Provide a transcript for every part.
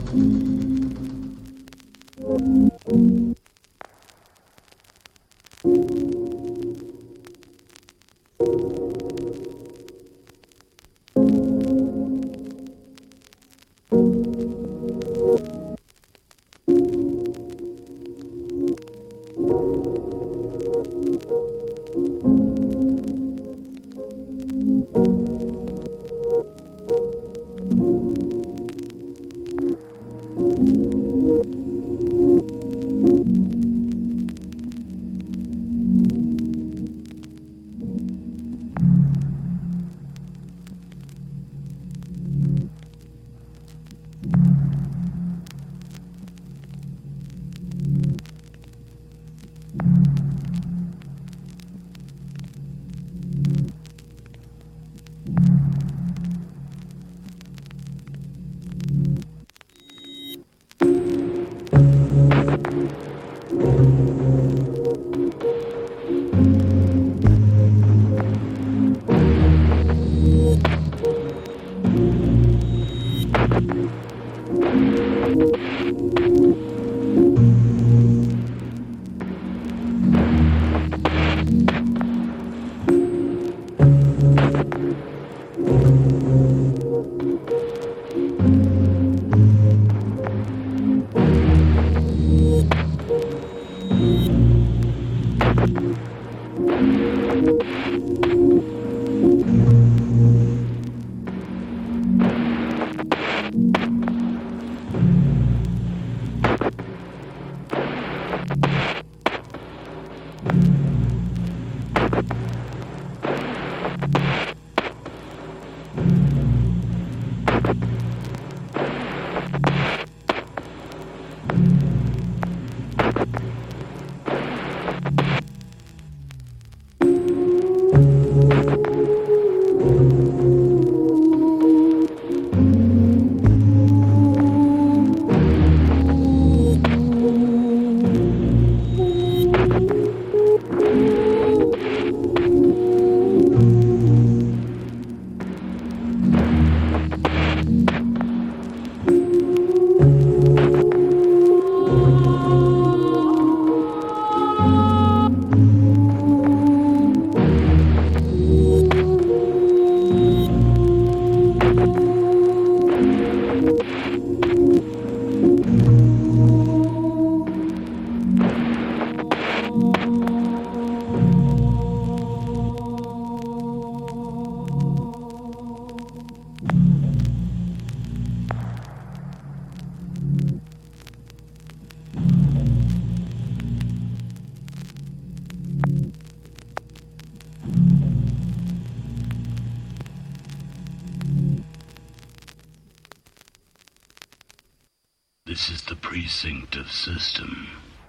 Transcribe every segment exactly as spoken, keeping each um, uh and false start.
This is the precinct of system.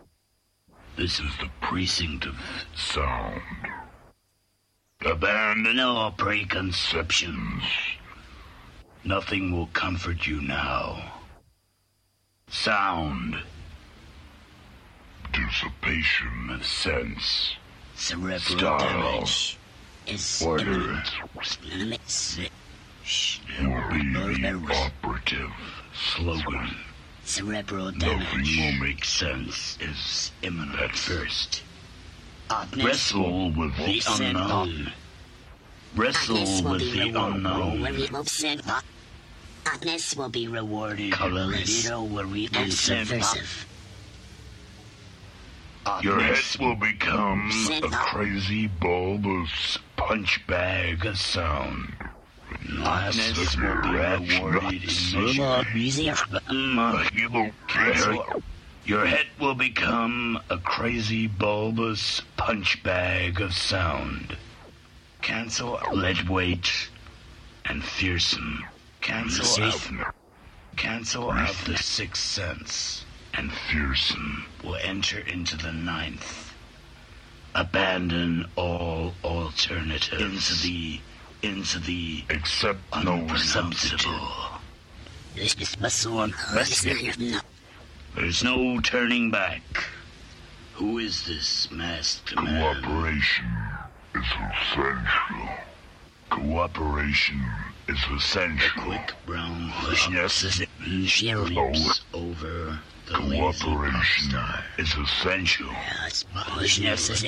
This is the precinct of sound. Abandon all preconceptions. Nothing will comfort you now. Sound. Dissipation of sense. Cerebral Style. damage is Order. imminent. Will be the operative slogan. Cerebral Nothing damage will make sense is imminent at first. Oddness Wrestle with the Said unknown. Wrestle Oddness will with be the rewarded. unknown. Oddness will be rewarded. Colorless and subversive. Your head Oddness will become Said a crazy bulbous punch bag of sound. Oddness will be rewarded in measure. Your head will become a crazy bulbous punch bag of sound. Cancel lead weight and fearsome. Cancel out. Cancel out the sixth sense and fearsome will enter into the ninth. Abandon all alternatives into the into the except no substitute. This is my sword. There's no turning back. Who is this masked man? Cooperation is essential. Cooperation is essential. The quick brown hoodness She leaps over the lazy pop star. Is essential. Yes, business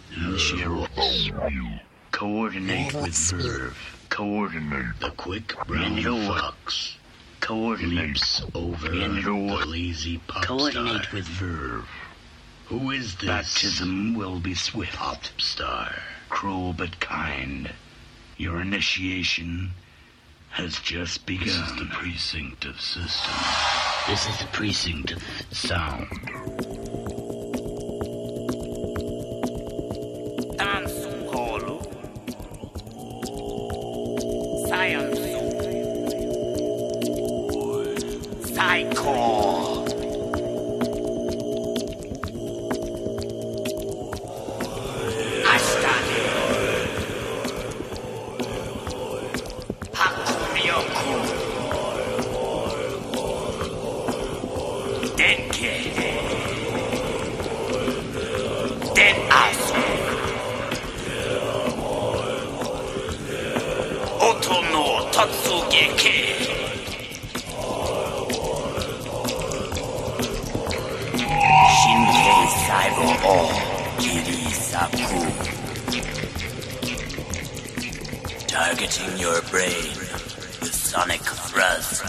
Coordinate with verve. Coordinate. The quick brown fox Coordinate over in the lazy pop Coordinate star. with verve. Who is this Baptism will be swift. pop star? Cruel but kind. Your initiation has just begun. This is the precinct of system. This is the precinct of sound. Dance holo. Science. Psycho. Ashtani. Hakumyoku. Denke. Den asu. Oto no tatsugeki. Shinkei saibo o kirisaku. Targeting your brain with sonic thrust.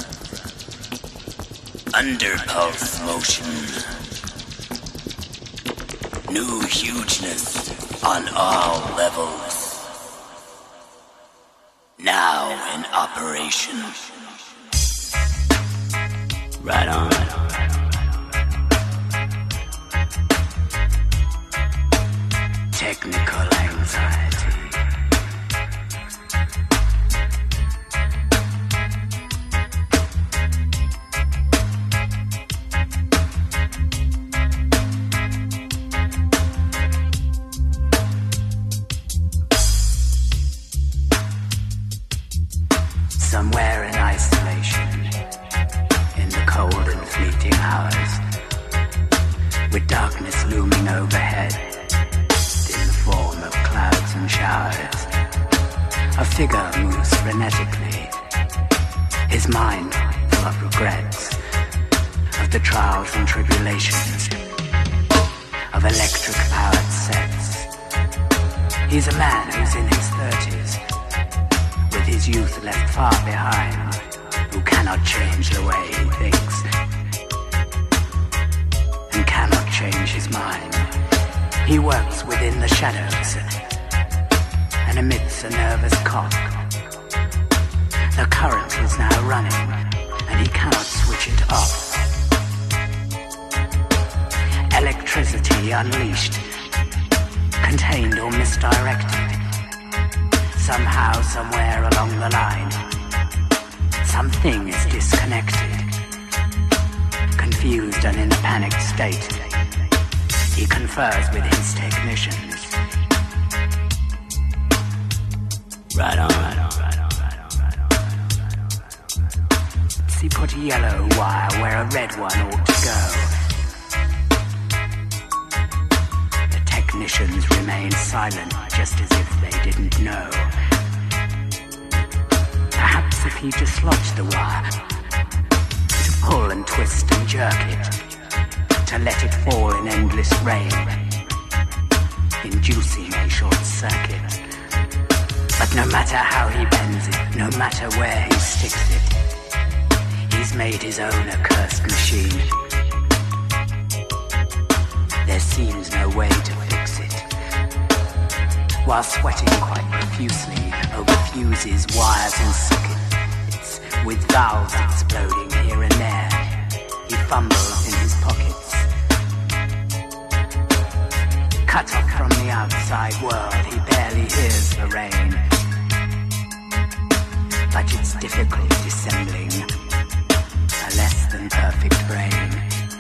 Under pulse motion. New hugeness on all levels. Now in operation. Right on. Technical anxiety. Somewhere in isolation, in the cold and fleeting hours, with darkness looming overhead, in the form of clouds and showers, a figure moves frenetically, his mind full of regrets, of the trials and tribulations, of electric-powered sets. He's a man who's in his thirties, with his youth left far behind, who cannot change the way he thinks, and cannot change his mind. He works within the shadows, and emits a nervous cough. The current is now running, and he cannot switch it off. Electricity unleashed, contained or misdirected. Somehow, somewhere along the line, something is disconnected. Confused and in a panicked state, he confers with his technicians. Right on, right on, right on, right on, right on, right on. See, put a yellow wire where a red one ought to go. The technicians remain silent, just as if they didn't know. Perhaps if he dislodged the wire, to pull and twist and jerk it, to let it fall in endless rain, inducing a short circuit. But no matter how he bends it, no matter where he sticks it, he's made his own accursed machine. There seems no way to fix it. While sweating quite profusely over fuses, wires and sockets, with valves exploding here and there, he fumbles in his pockets. Cut off from the outside world, he barely hears the rain. But it's difficult dissembling a less than perfect brain.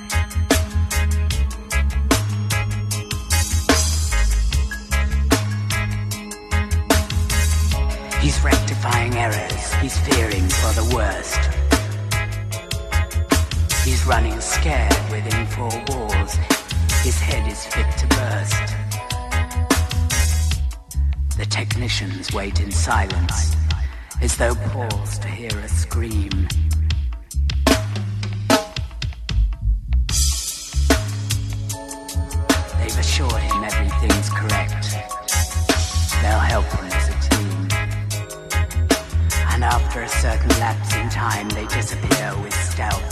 He's rectifying errors, he's fearing for the worst. He's running scared within four walls, his head is fit to burst. The technicians wait in silence, as though paused to hear a scream. correct. They'll help him as a team. And after a certain lapse in time, they disappear with stealth,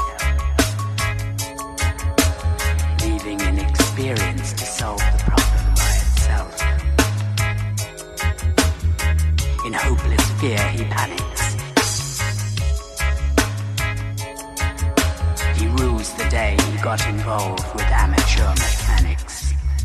leaving inexperience to solve the problem by itself. In hopeless fear, he panics. He rues the day he got involved with amateur mechanics.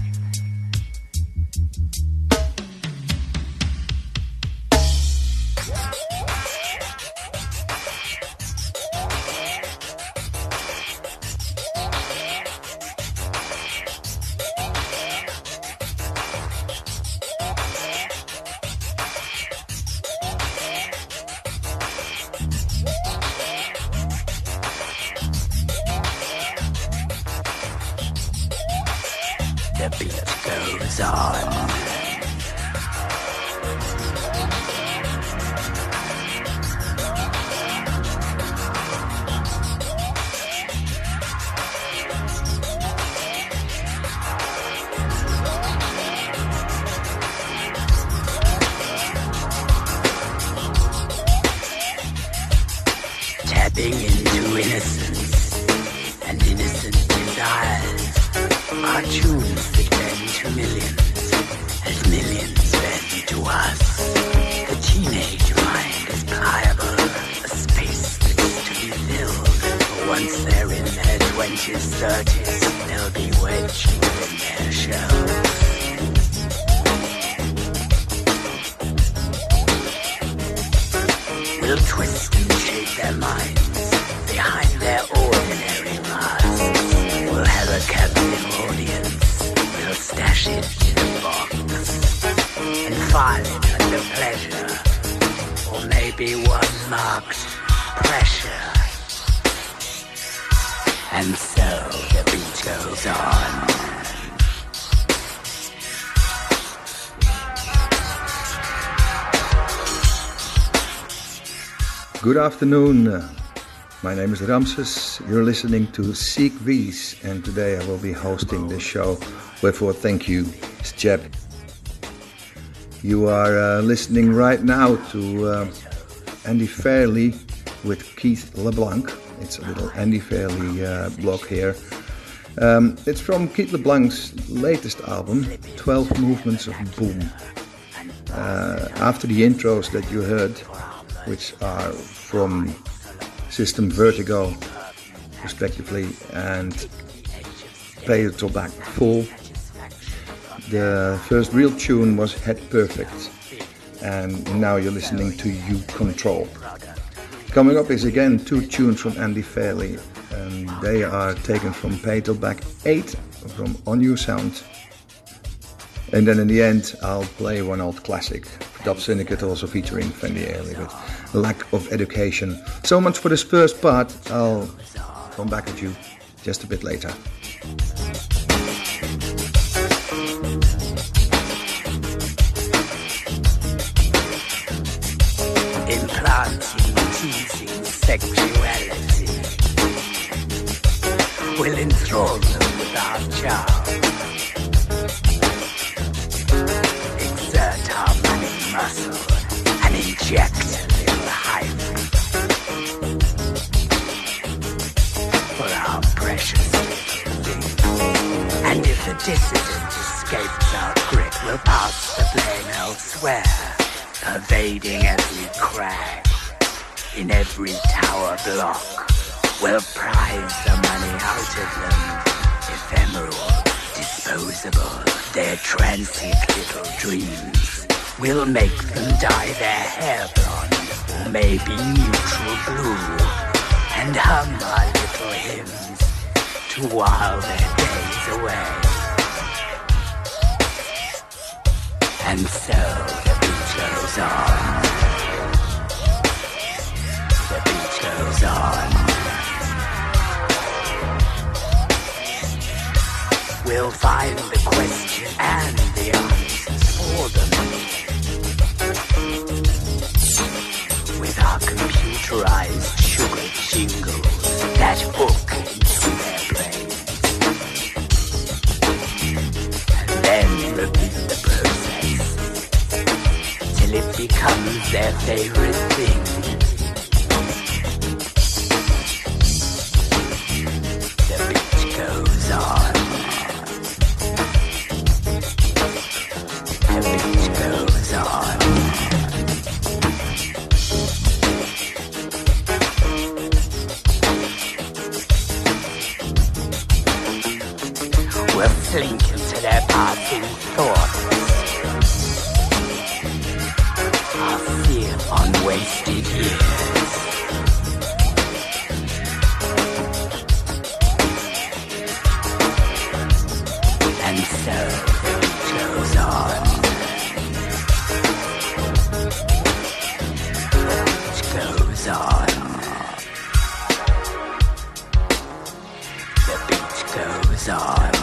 The beat goes on. Tapping into innocence and innocent desires. Our tunes that bend to millions, as millions bend to us. The teenage mind is pliable, a space that's to be filled. For once they're in their twenties, thirties, they'll be wedged within their shells. We'll twist and shape their minds behind their ordinary masks. We'll have a captive audience. We'll stash it in a box and file it under pleasure, or maybe one marked pressure. And so the beat goes on. Good afternoon. My name is Ramses. You're listening to Seek These, and today I will be hosting this show. Wherefore, thank you, it's Jeb. You are uh, listening right now to uh, Andy Fairley with Keith LeBlanc. It's a little Andy Fairley uh, blog here. Um, it's from Keith LeBlanc's latest album, twelve Movements of Boom. Uh, after the intros that you heard, which are from System Vertigo, respectively, and Play It Till Back Full. The first real tune was Head Perfect, and now you're listening to You Control. Coming up is again two tunes from Andy Fairley, and they are taken from Play It Till Back eight from On You Sound. And then in the end, I'll play one old classic, Dub Syndicate, also featuring Fendi Ailey with Lack of Education. So much for this first part. I'll come back at you just a bit later. Implanting, teasing sexuality will enthrall them with our charm. Exert our money muscle and inject a little hype for our precious little thing. And if the dissident escapes our grip, we'll pass the blame elsewhere, pervading every crag, in every tower block. We'll prize the money out of them, ephemeral, disposable, their transient little dreams. We'll make them dye their hair blonde, or maybe neutral blue, and hum our little hymns to while their days away. And so the beat goes on. The beat goes on. We'll find the question and the answers for them with our computerized sugar jingles that hook into their brains, and then repeat the becomes their favorite thing. The beat goes on. The beat goes on. We'll slink into their passing thoughts. Our fear on wasted years. And so it goes on. It goes on. The beat goes on.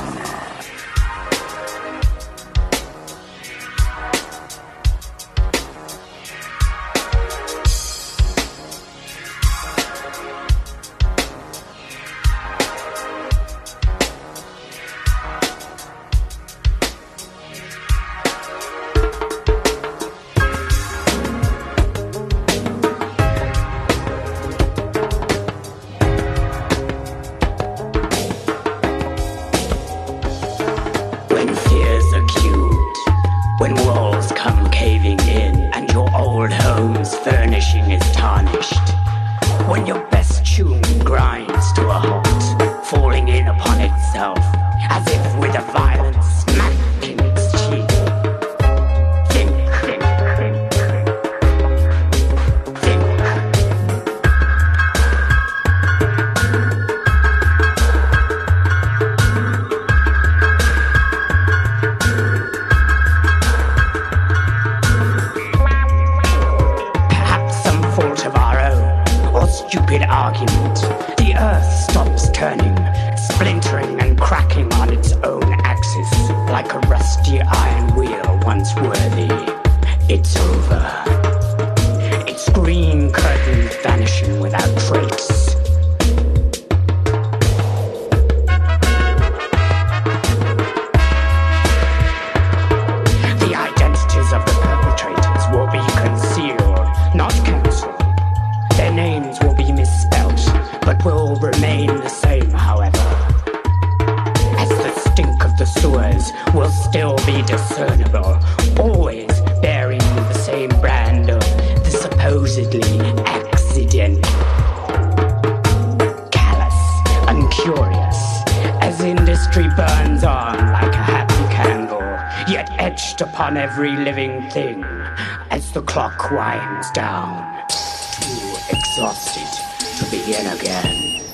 Every living thing as the clock winds down, too exhausted to begin again.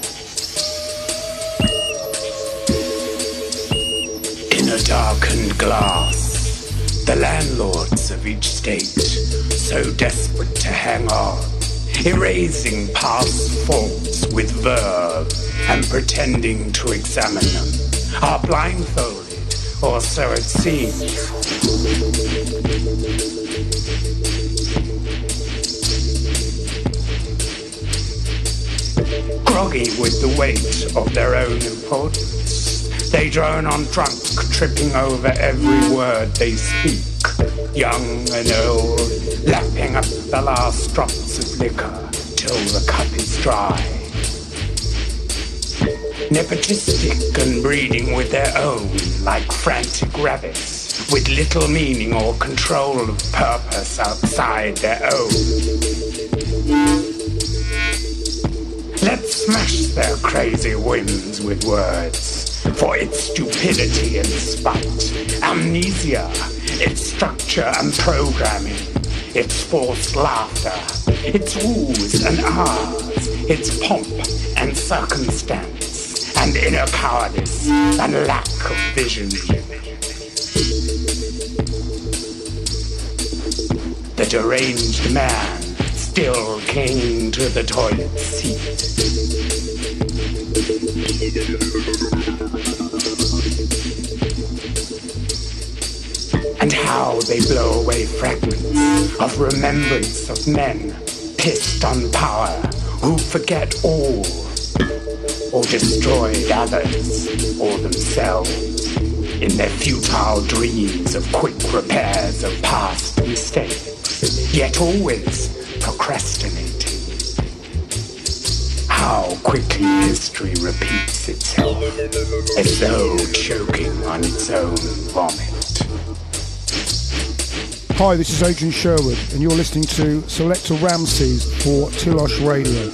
In a darkened glass, the landlords of each state, so desperate to hang on, erasing past faults with verve and pretending to examine them, are blindfolded, or so it seems. Groggy with the weight of their own importance, they drone on drunk, tripping over every word they speak, young and old, lapping up the last drops of liquor till the cup is dry. Nepotistic and breeding with their own, like frantic rabbits, with little meaning or control of purpose outside their own. Let's smash their crazy whims with words, for its stupidity and spite, amnesia, its structure and programming, its forced laughter, its oohs and ahs, its pomp and circumstance, and inner cowardice and lack of vision. The deranged man still clinging to the toilet seat. And how they blow away fragments of remembrance of men pissed on power, who forget all, or destroyed others, or themselves, in their futile dreams of quick repairs of past mistakes. yet always procrastinating. How quickly history repeats itself, as though choking on its own vomit. Hi, this is Adrian Sherwood, and you're listening to Selector Ramses for Tilosh Radio.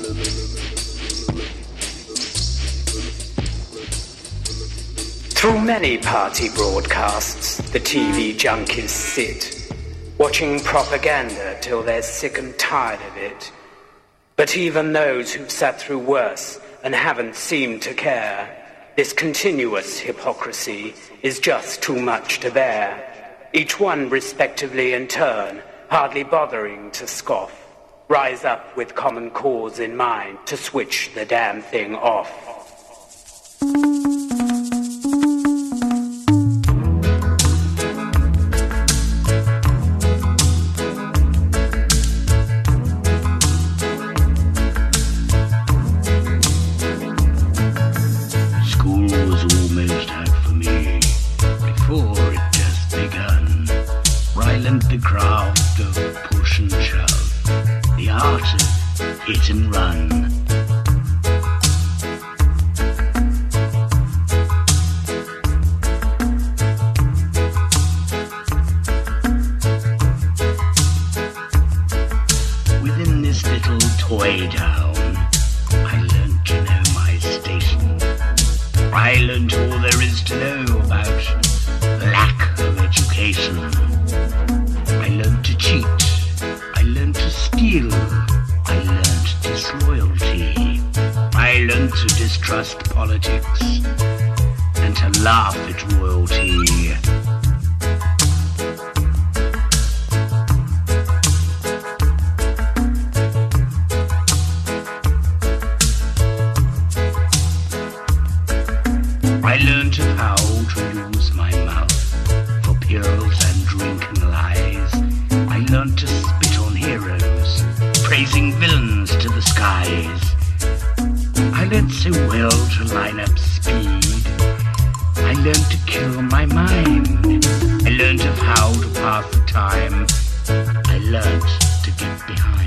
Through many party broadcasts, the T V junkies sit, watching propaganda till they're sick and tired of it. But even those who've sat through worse and haven't seemed to care, this continuous hypocrisy is just too much to bear. Each one respectively in turn, hardly bothering to scoff, rise up with common cause in mind to switch the damn thing off. The craft of push and shove, the art of hit and run. Within this little toy town, I learnt to know my station. I learnt all there is to know about lack of education. I learned to cheat, I learned to steal, I learned disloyalty, I learned to distrust politics, and to laugh at royalty. I learned how to use my mouth for pills and drinking lies. I learned to spit on heroes, praising villains to the skies. I learned so well to line up speed. I learned to kill my mind. I learned of how to pass the time. I learned to get behind.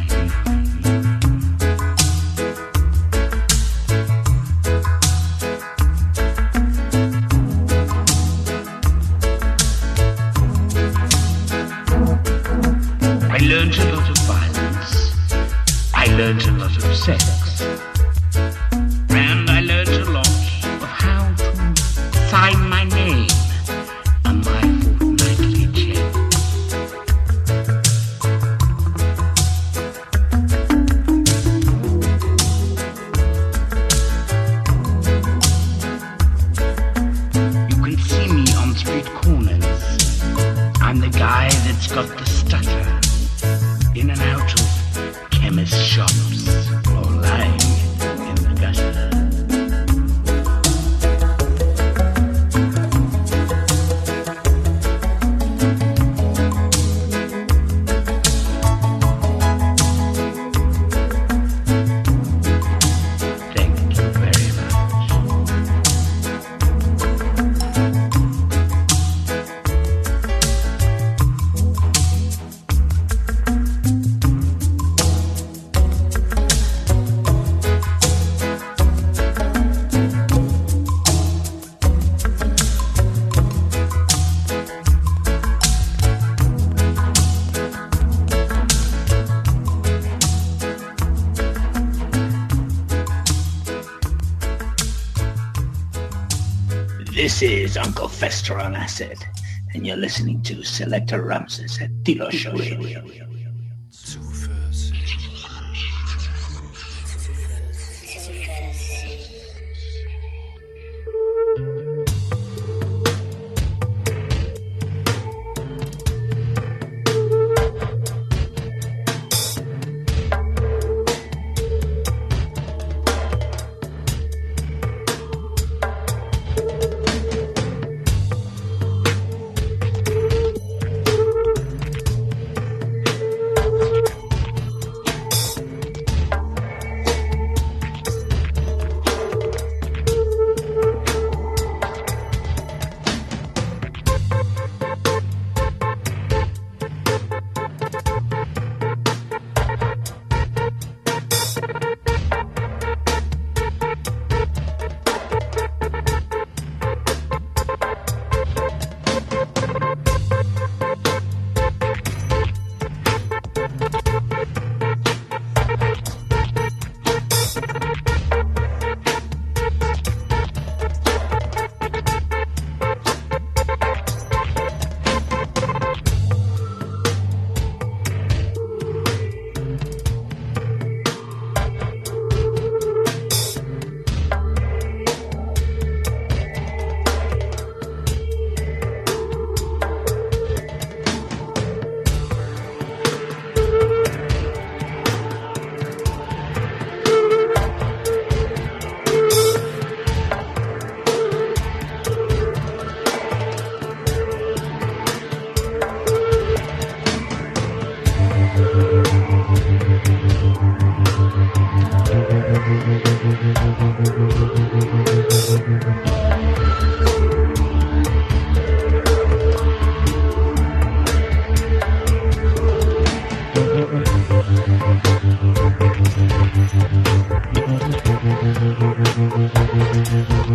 I learned a lot of violence, I learned a lot of sex, and I learned a lot of how to sign my name on my fortnightly check. You can see me on street corners. I'm the guy that's got the stutter. In and out of chemist shops or lying in the gutter. Thank you very much. This is Uncle Fester on acid, and you're listening to Selector Ramses at Tilosh Radio.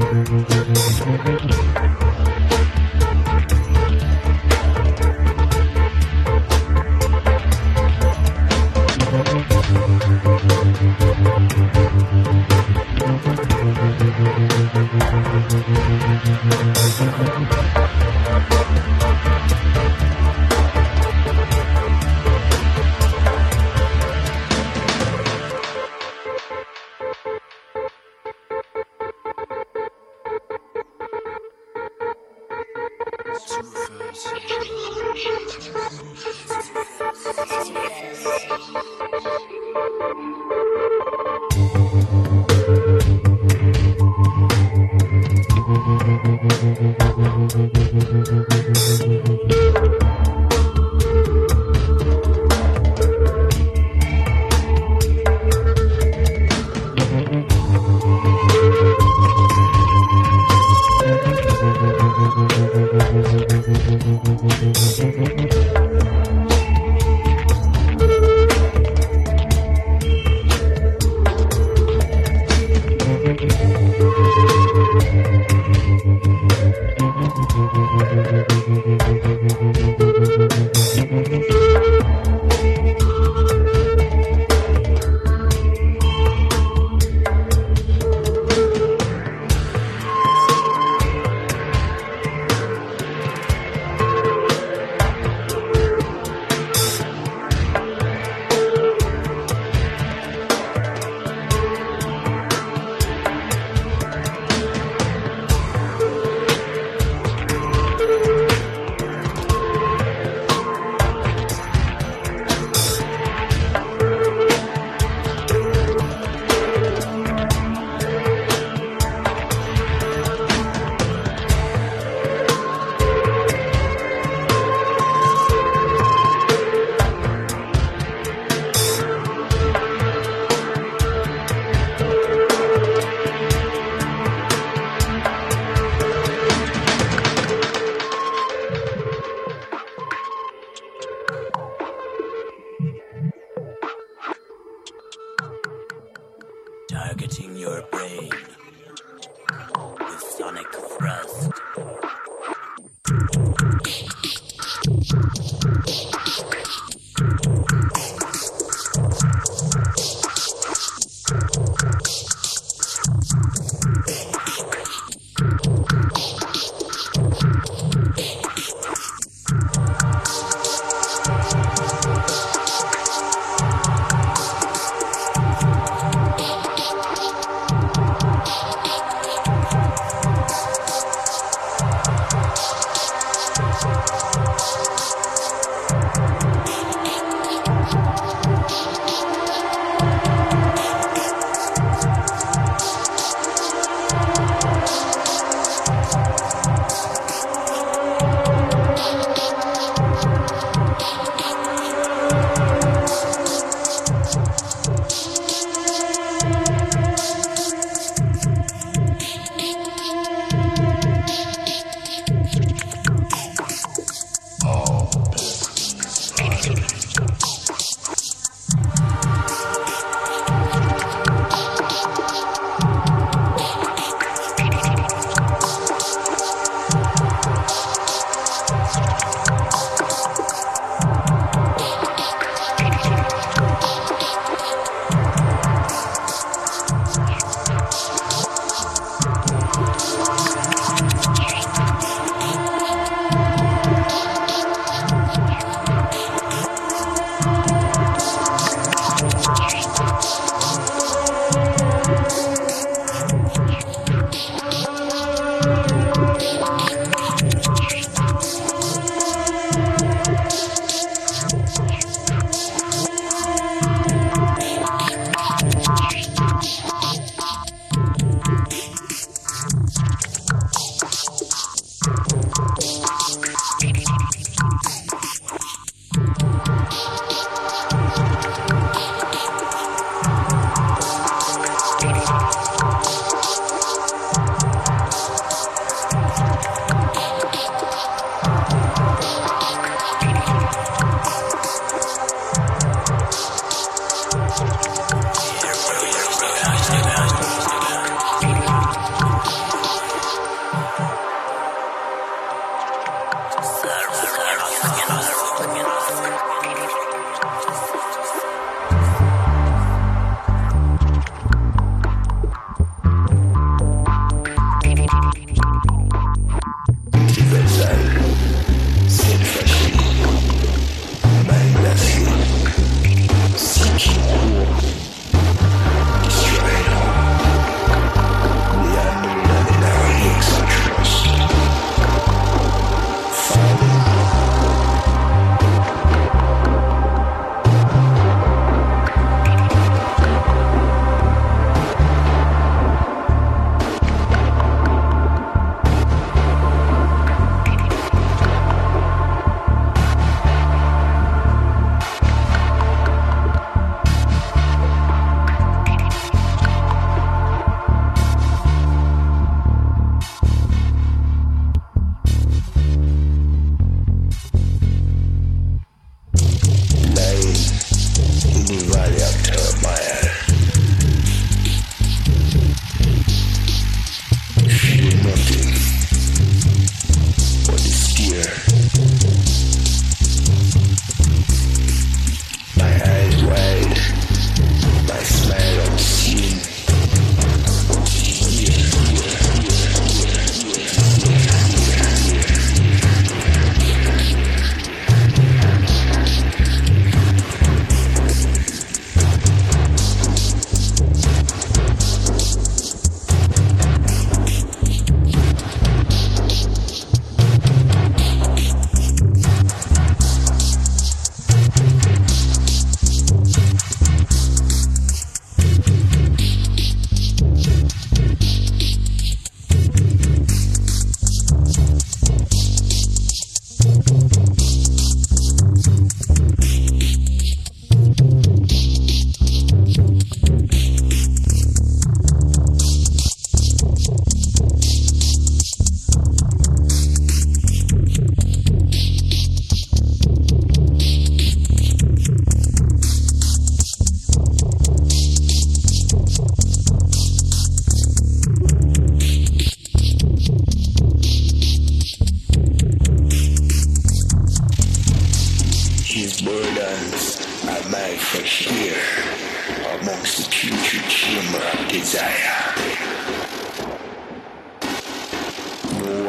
Targeting your brain with sonic thrust.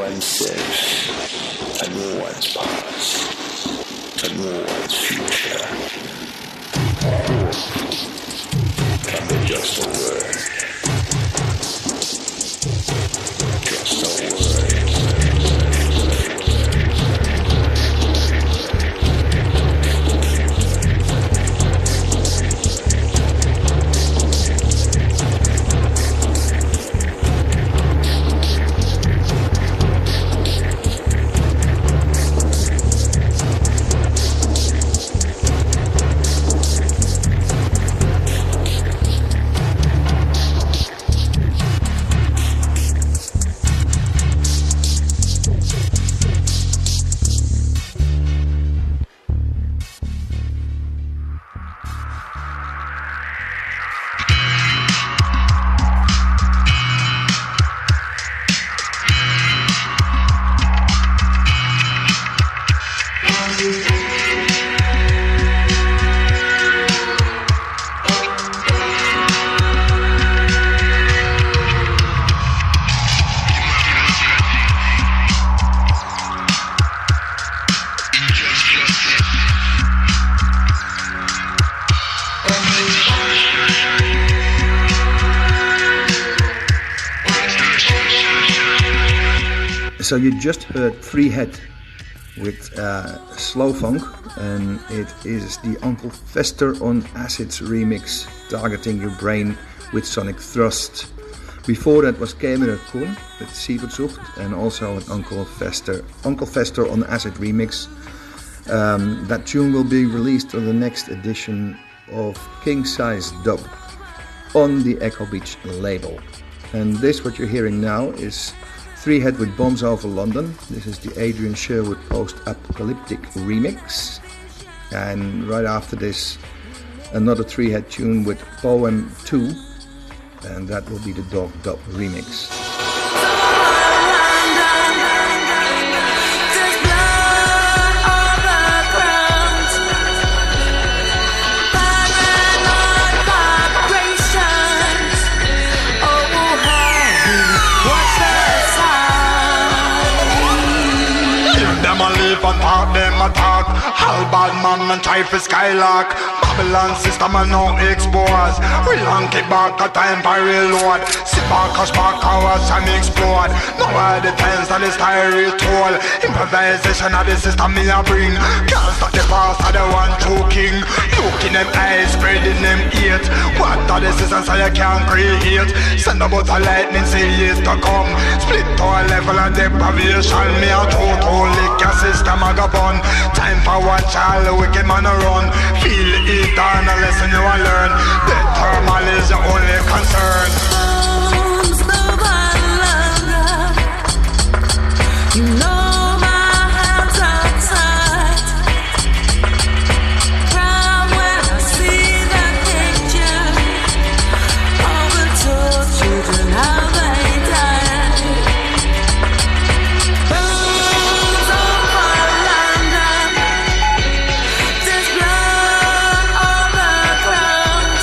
one's this, and no one's past, and no one's future. Hope can be just a word. Just a word. So you just heard Three Head with uh, Slow Funk, and it is the Uncle Fester on Acids remix, Targeting Your Brain with Sonic Thrust. Before that was Kemerer Koen with Siebertsucht, and also an Uncle Fester, Uncle Fester on Acid remix. Um, that tune will be released on the next edition of King Size Dub on the Echo Beach label. And this, what you're hearing now, is Three Head with Bombs Over London. This is the Adrian Sherwood Post-Apocalyptic remix. And right after this, another Three Head tune with Poem two, and that will be the Dog Dub remix. And talk them attack. All bad man and try for skylark. Babylon system and no expose. Real and kick back a time for reload. Sit back a spark hours and explode. Now are the times that the story told. Improvisation of the system me a bring. Can't stop the past of the one true king. Looking them eyes, spreading them ears. What are the systems so you can't create? Send about a lightning, say it to come. Split to a level of deprivation. Me a total lick your system a go bun. Time for one child, the wicked man a run. Feel it and a lesson you a learn. The thermal is the only concern. Bombs over London. You know my hands are tied. Cry when I see that picture of the two children, how they died. Bombs over London. There's blood on the ground.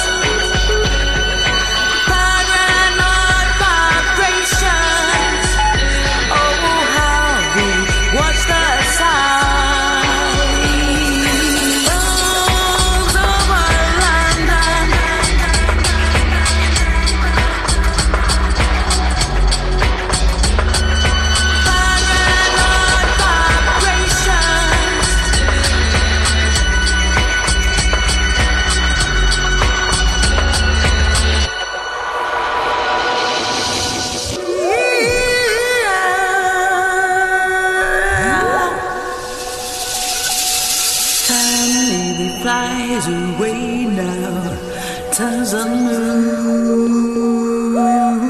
Paranoid vibrations. Oh, how we watch the signs. Bombs over London. Paranoid vibrations. Time maybe flies away now. Time's a move.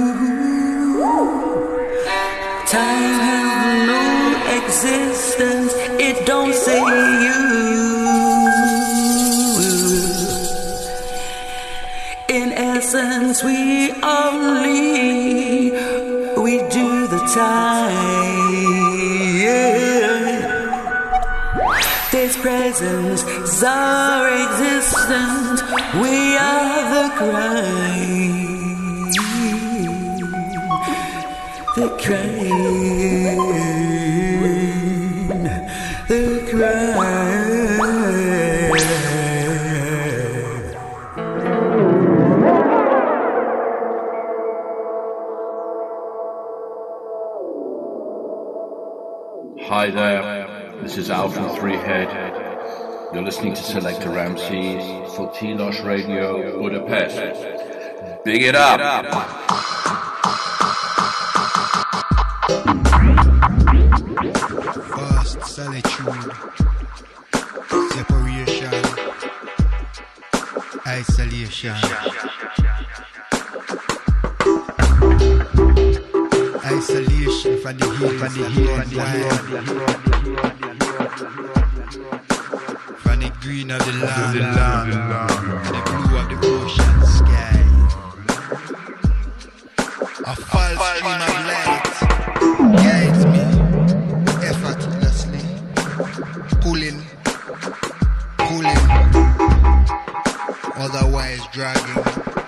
Time has no existence. It don't say you. In essence, we only we do the time. This presence is our existence. We are the crime. the crying, the crying. Hi there, this is Al from Three Head. You're listening to Selector Ramses for Tilos Radio Budapest. Big it up! Vast solitude, separation, isolation. Isolation from the heat, from the heat, from the heat, from the green of the land, the land, the blue of the ocean sky. A false stream of light guides me effortlessly, pulling, pulling, otherwise dragging.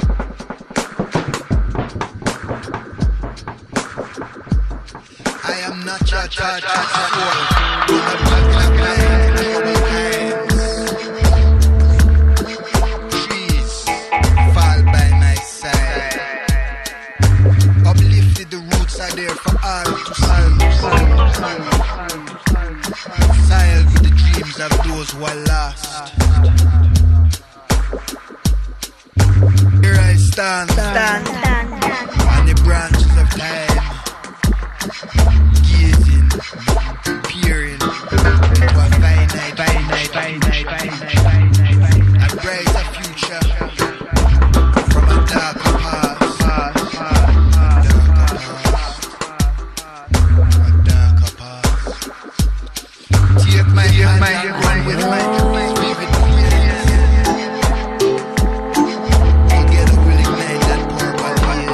I am not your church soul. Trees fall by my side. Uplifted, the roots are there for all to see. Silent with the dreams of those who are lost. Here I stand, stand, stand, on the branches of time. Gazing, peering into a finite, finite, finite, finite, a brighter future from a darker past, a darker past. Take my hand, run with my vivid feelings. Together we'll ignite that purple blaze.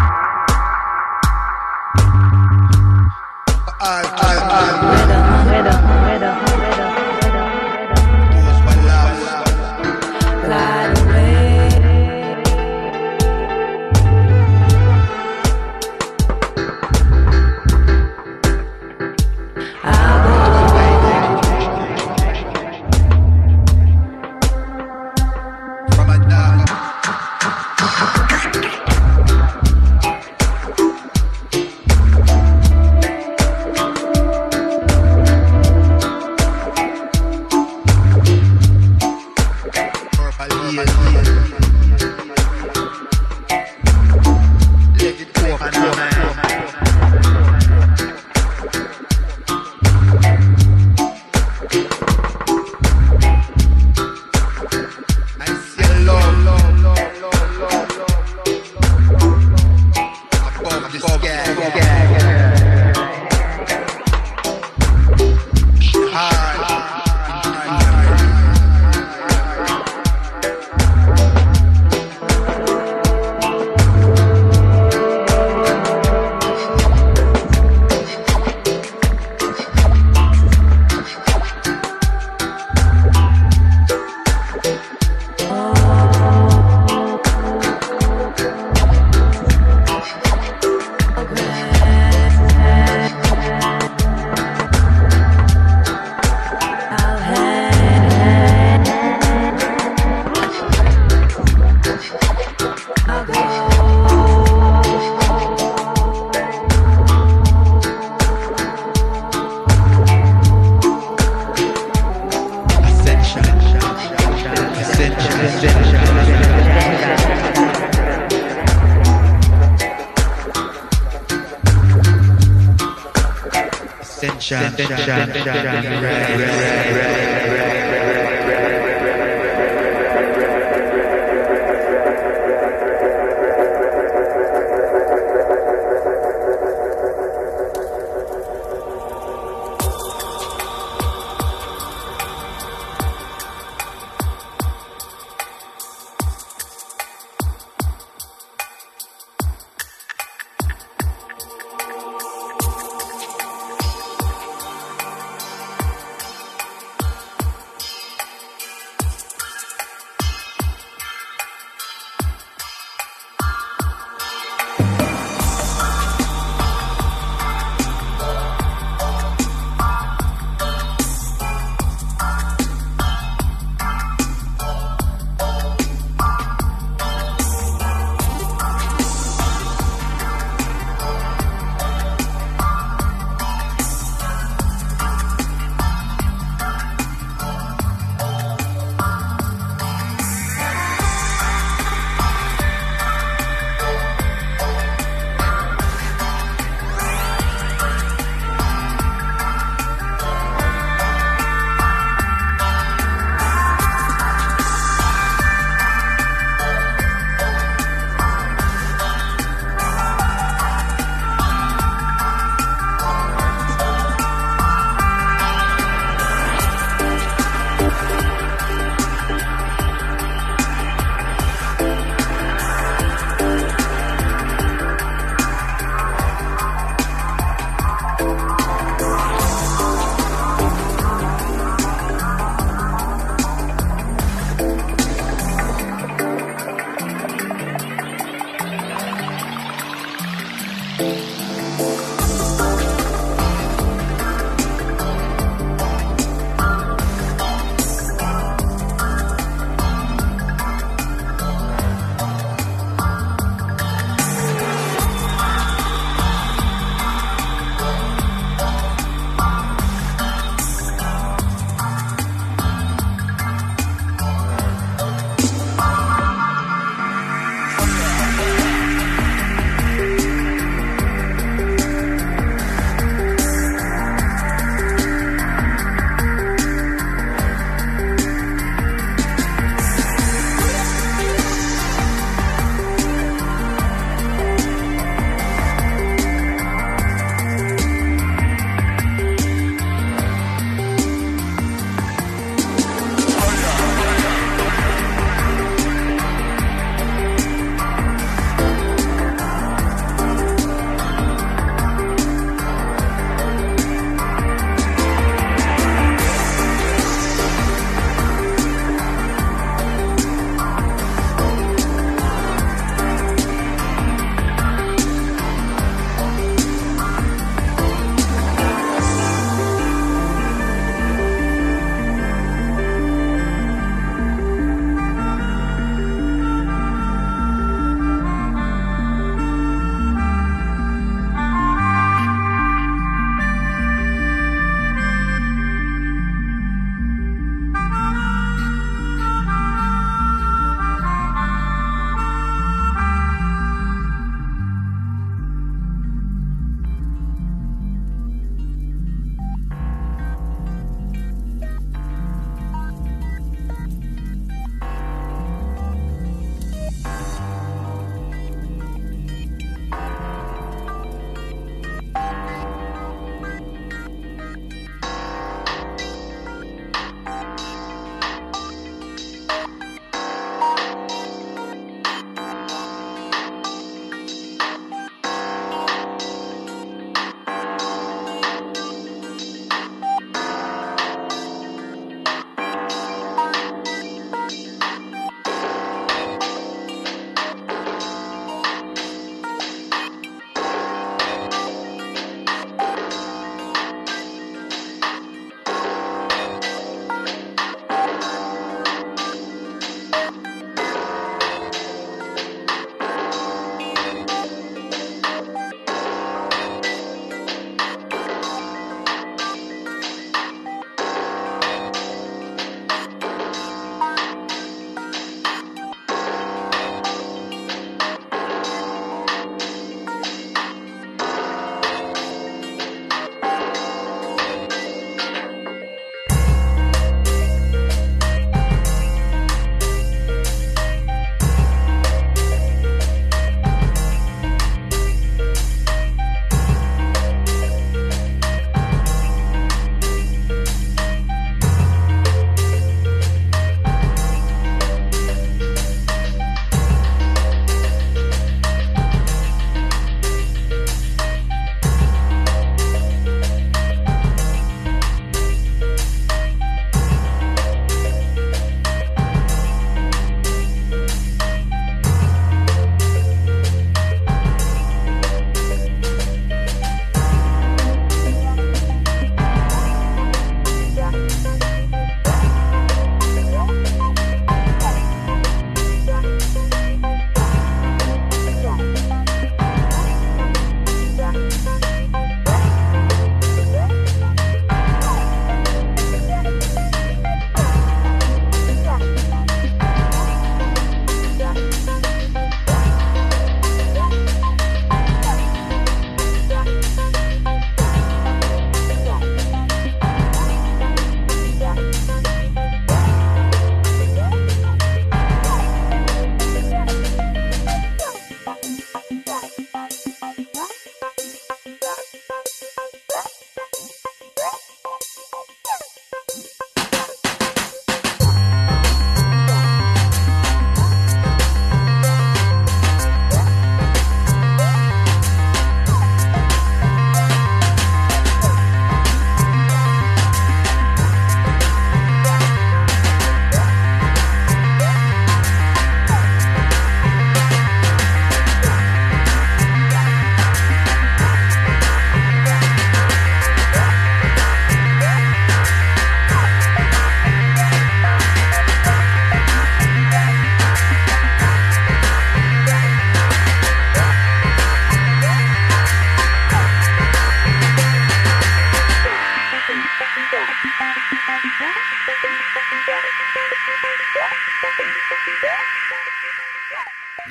Rhythm, rhythm.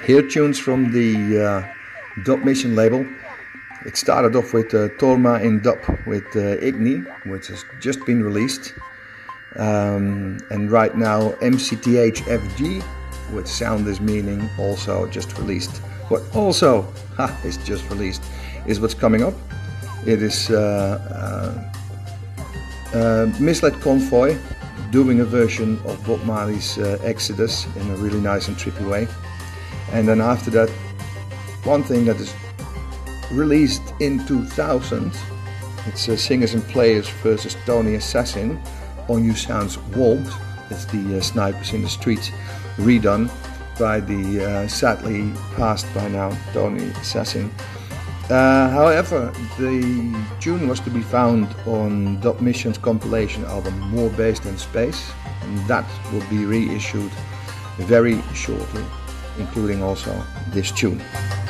Here tunes from the uh, Dub Mission label. It started off with uh, Torma in Dub with uh, Igni, which has just been released. Um, and right now M C T H F G with Sound is Meaning, also just released. What also ha, is just released is what's coming up. It is uh, uh, uh, Misled Convoy doing a version of Bob Marley's uh, Exodus in a really nice and trippy way. And then after that, one thing that is released in two thousand, it's uh, Singers and Players versus Tony Assassin on You Sounds Warped. It's the uh, Snipers in the Streets redone by the uh, sadly passed by now Tony Assassin. Uh, however, the tune was to be found on Dub Mission's compilation album More Bass Than Space, and that will be reissued very shortly, including also this tune.